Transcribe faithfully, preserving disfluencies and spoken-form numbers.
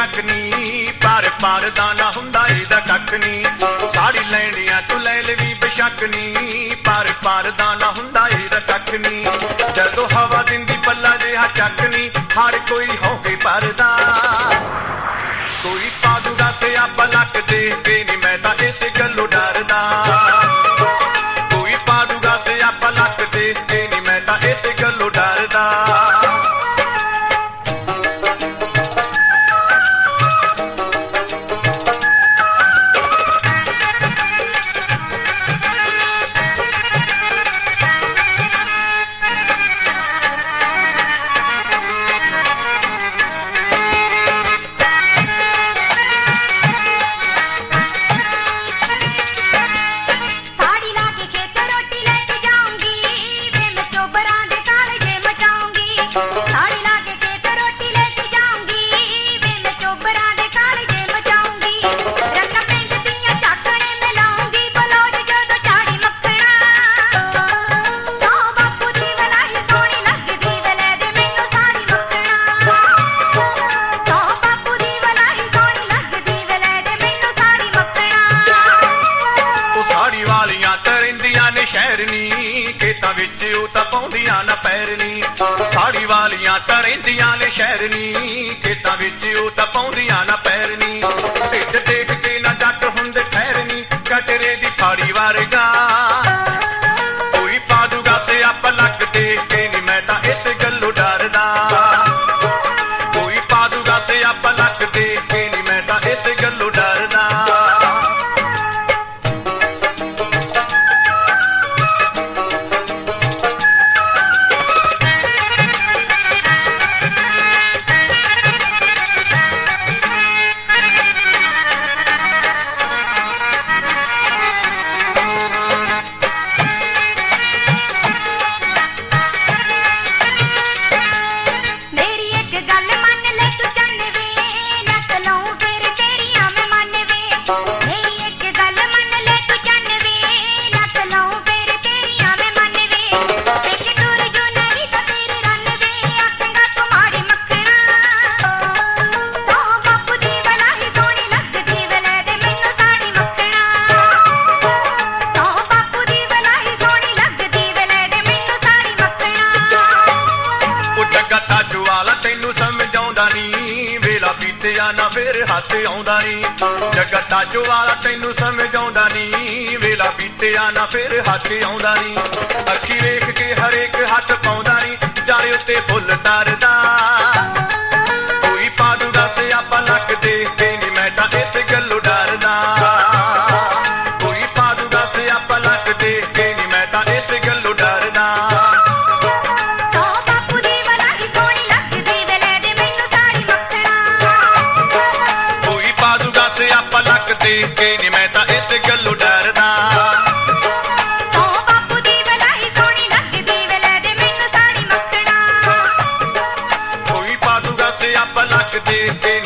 शक नी, पर पर दा ना हुंदा इहदा कख नी। साड़ी लैनी आ तू ले लवी बेशक नी, पर पर दा ना हुंदा इहदा कख नी। जदों हवा दिंदी पल्ला जिहा चक नी, हर कोई हो के परदा। कोई पादूगा से आप लक देख के नी, मैं तां इस गल्लों डरदा। कोई पादूगा से आप लक देख के नी, मैं तां इस गल्लों डरदा। खेतां विच ओ तां पाउंदियां ना पैर नी, साड़ी वालियां तां रहिंदियां ने शहर नी। खेतां विच ओ तां पाउंदियां ना पैर नी, ढिड देख के ना जट हुंदे ठहर नी, कटरे दी फाड़ी वर्गा। कोई पादूगा से आप लक देख के नी, मैं तां इस गल्लों डरदा। कोई पादूगा से आप लक देख के नी, मैं तां इस गल्लों डरदा। ना फिर हाथ आउंदा नी, जगत ताजो वाला तैनू समझाउंदा नी। वेला बीतिया ना फिर हाथ आउंदा नी, अखी वेख के हरेक हथ पाउंदा नी, जाले उत्ते फुल तरदा। कोई पादूगा से आप लक देख के नी, मैं तां इस गल्लों डरदा। कोई पादूगा से आप लक देख के नी, मैं तां इस गल्लों डरदा। देख के नी, मैं तां इस गल्लों डरदा। सौ बापू दी वलाई सोहनी लगदी वे, लै दे मैनू साड़ी मक्खणा। कोई पादूगा से आप लक देख के